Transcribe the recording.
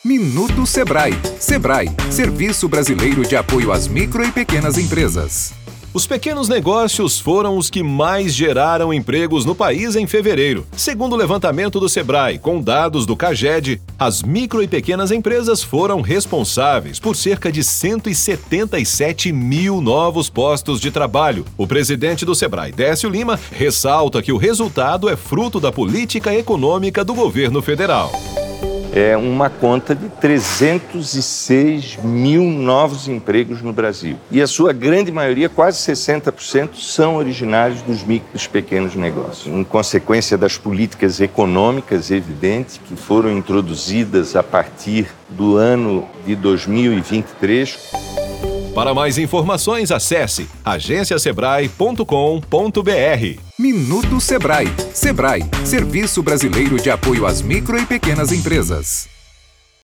Minuto Sebrae. Sebrae, Serviço Brasileiro de Apoio às Micro e Pequenas Empresas. Os pequenos negócios foram os que mais geraram empregos no país em fevereiro. Segundo o levantamento do Sebrae, com dados do CAGED, as micro e pequenas empresas foram responsáveis por cerca de 177 mil novos postos de trabalho. O presidente do Sebrae, Décio Lima, ressalta que o resultado é fruto da política econômica do governo federal. É uma conta de 306 mil novos empregos no Brasil. E a sua grande maioria, quase 60%, são originários dos micros e pequenos negócios. Em consequência das políticas econômicas evidentes que foram introduzidas a partir do ano de 2023. Para mais informações, acesse agenciasebrae.com.br. Minuto Sebrae. Sebrae, Serviço Brasileiro de Apoio às Micro e Pequenas Empresas.